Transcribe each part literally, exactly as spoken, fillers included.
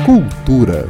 Cultura.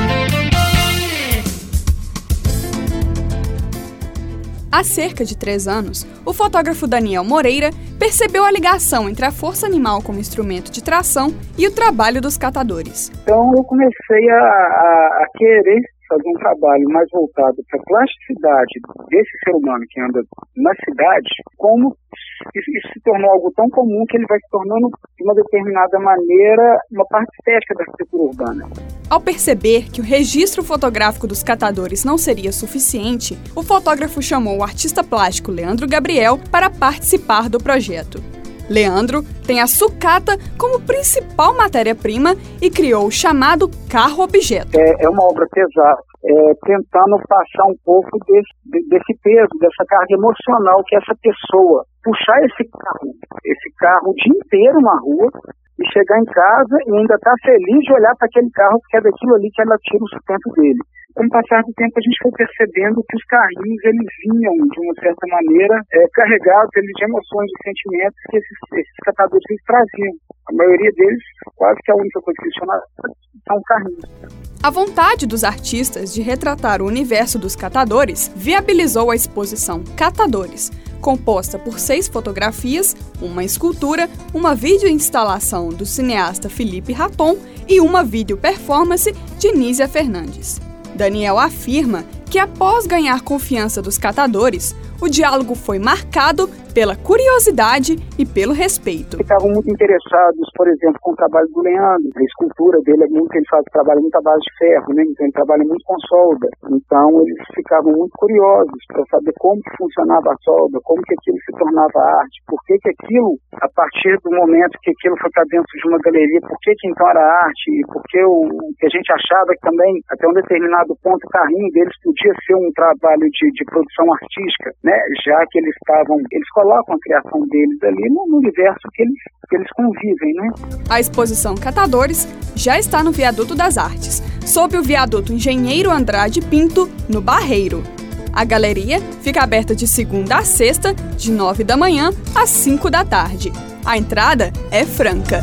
Há cerca de três anos, o fotógrafo Daniel Moreira percebeu a ligação entre a força animal como instrumento de tração e o trabalho dos catadores. Então eu comecei a, a, a querer fazer um trabalho mais voltado para a plasticidade desse ser humano que anda na cidade, como isso, isso se tornou algo tão comum que ele vai se tornando, de uma determinada maneira, uma parte estética da arquitetura urbana. Ao perceber que o registro fotográfico dos catadores não seria suficiente, o fotógrafo chamou o artista plástico Leandro Gabriel para participar do projeto. Leandro tem a sucata como principal matéria-prima e criou o chamado carro-objeto. É, é uma obra pesada, é, tentando passar um pouco desse, desse peso, dessa carga emocional que essa pessoa puxar esse carro, esse carro o dia inteiro na rua e chegar em casa e ainda estar feliz de olhar para aquele carro, porque é daquilo ali que ela tira o sustento dele. Com o passar do tempo, a gente foi percebendo que os carrinhos, eles vinham, de uma certa maneira, é, carregados eles, de emoções e sentimentos que esses, esses catadores eles traziam. A maioria deles, quase que a única coisa que eles chamam são carrinhos. A vontade dos artistas de retratar o universo dos catadores viabilizou a exposição Catadores, composta por seis fotografias, uma escultura, uma videoinstalação do cineasta Felipe Raton e uma videoperformance de Nízia Fernandes. Daniel afirma que, após ganhar confiança dos catadores, o diálogo foi marcado pela curiosidade e pelo respeito. Ficavam muito interessados, por exemplo, com o trabalho do Leandro. A escultura dele é muito, ele faz trabalho muito à base de ferro, né? Então ele trabalha muito com solda. Então eles ficavam muito curiosos para saber como que funcionava a solda, como que aquilo se tornava arte, por que que aquilo, a partir do momento que aquilo foi para dentro de uma galeria, por que que então era arte, e por que o que a gente achava que também, até um determinado ponto, o carrinho deles podia ser um trabalho de, de produção artística, né? Já que eles estavam, eles colocam a criação deles ali no universo que eles, que eles convivem, né? A exposição Catadores já está no Viaduto das Artes, sob o viaduto Engenheiro Andrade Pinto, no Barreiro. A galeria fica aberta de segunda a sexta, de nove da manhã às cinco da tarde. A entrada é franca.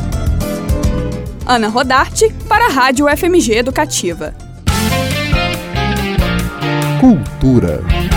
Ana Rodarte, para a Rádio F M G Educativa. Cultura.